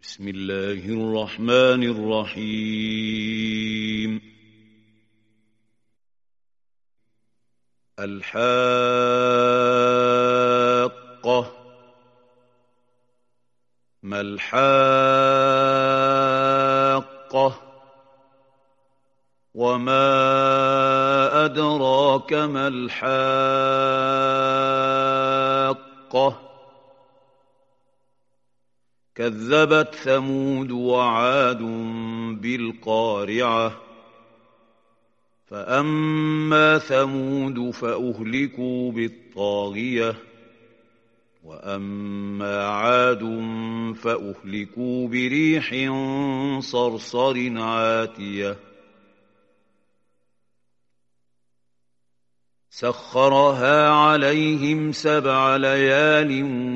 بسم الله الرحمن الرحيم. الحاقة. ما الحاقة؟ وما أدراك ما الحاقة؟ كذبت ثمود وعاد بالقارعة. فأما ثمود فأهلكوا بالطاغية، وأما عاد فأهلكوا بريح صرصر عاتية سخرها عليهم 7 ليال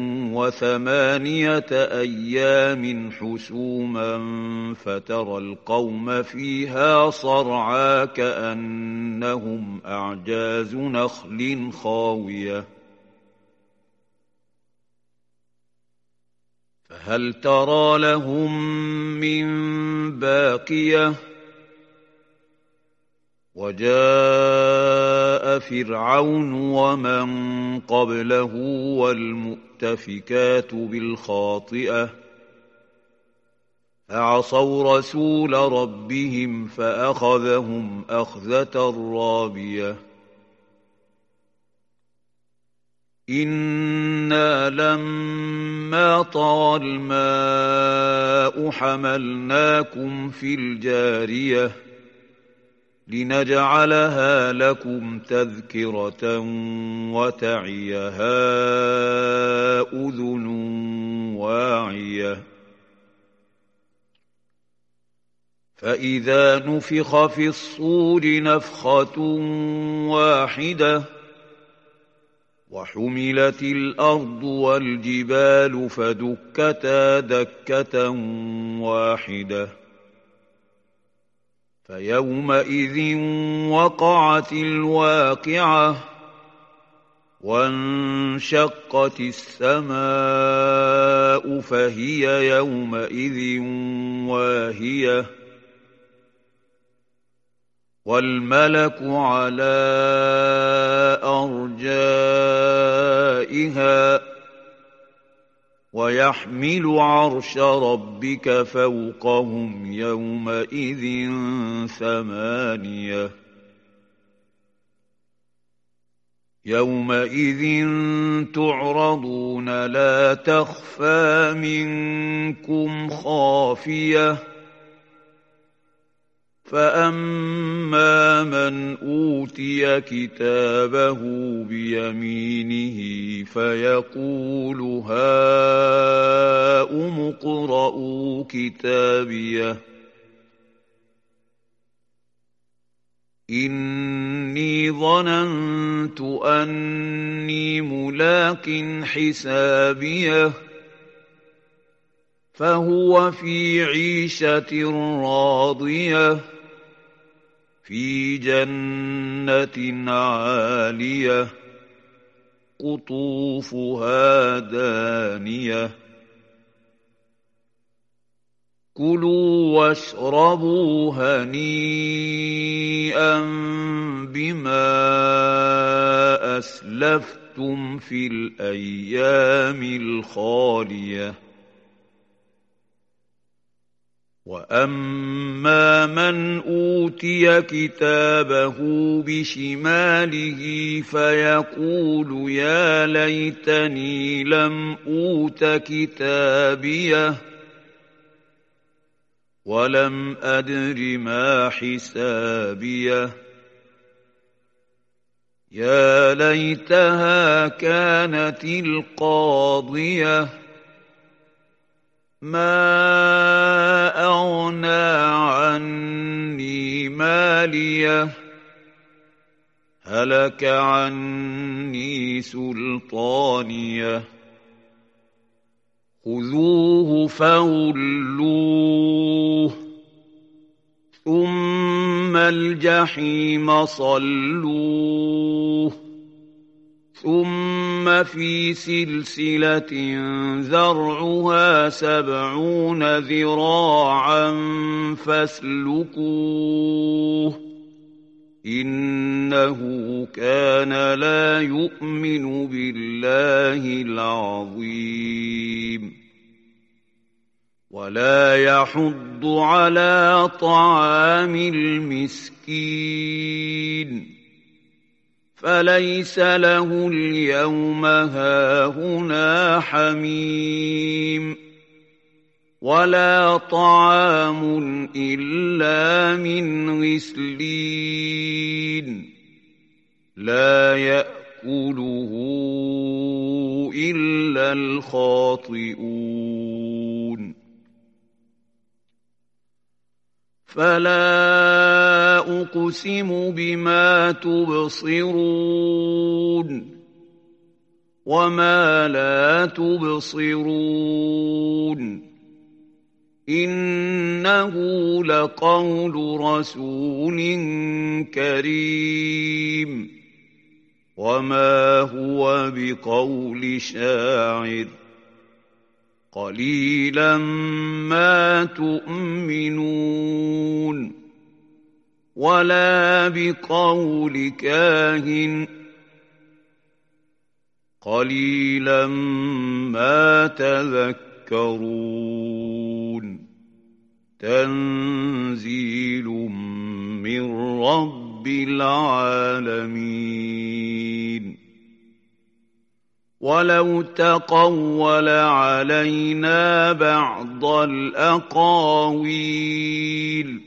و8 أيام حسوما فترى القوم فيها صرعى كأنهم أعجاز نخل خاوية فهل ترى لهم من باقية؟ وجاء فرعون ومن قبله والمؤتفكات بالخاطئة فعصوا رسول ربهم فأخذهم أخذة رابية. إنا لما طغى الماء حملناكم في الجارية لنجعلها لكم تذكرة وتعيها أذن واعية. فإذا نفخ في الصور نفخة واحدة وحملت الأرض والجبال فدكتا دكة واحدة فيومئذ وقعت الواقعة وانشقت السماء فهي يومئذ واهية والملك على أرجائها ويحمل عرش ربك فوقهم يومئذ 8. يومئذ تعرضون لا تخفى منكم خافية فأما من أوتي كتابه بيمينه فيقول هاؤم اقرءوا كتابيه إني ظننت أني ملاق حسابيه فهو في عيشة راضية في جنة عالية قطوفها دانية كلوا واشربوا هنيئا بما أسلفتم في الأيام الخالية. وأما من أوتي كتابه بشماله فيقول يا ليتني لم أوت كتابيه ولم أدر ما حسابيه يا ليتها كانت القاضية ما أغنى عني ماليه هلك عني سلطانيه خذوه فغلوه ثم الجحيم صلوه ثم في سلسلة ذرعها 70 ذراعا فاسلكوه إنه كان لا يؤمن بالله العظيم ولا يحض على طعام المسكين فليس له اليوم هاهنا حميم ولا طعام إلا من غسلين لا يأكله إلا الخاطئون فلا أقسم بما تبصرون وما لا تبصرون إنه لقول رسول كريم وما هو بقول شاعر قليلا ما تؤمنون ولا بقول كاهن قليلا ما تذكرون تنزيل من رب العالمين ولو تقول علينا بعض الأقاويل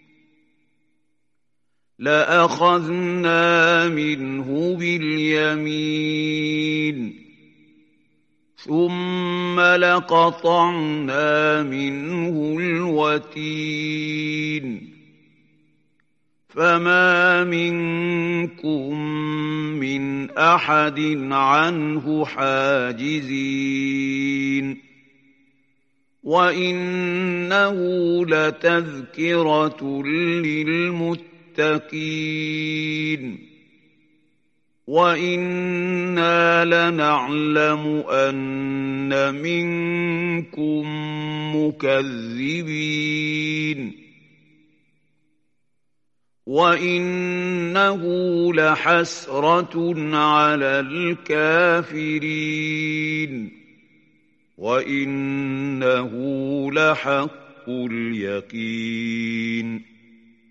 لأخذنا منه باليمين ثم لقطعنا منه الوتين فما منكم من أحد عنه حاجزين وإنه لتذكرة للمتقين وإنا لنعلم أن منكم مكذبين وإنه لحسرة على الكافرين وإنه لحق اليقين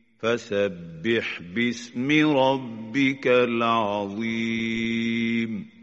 فسبح باسم ربك العظيم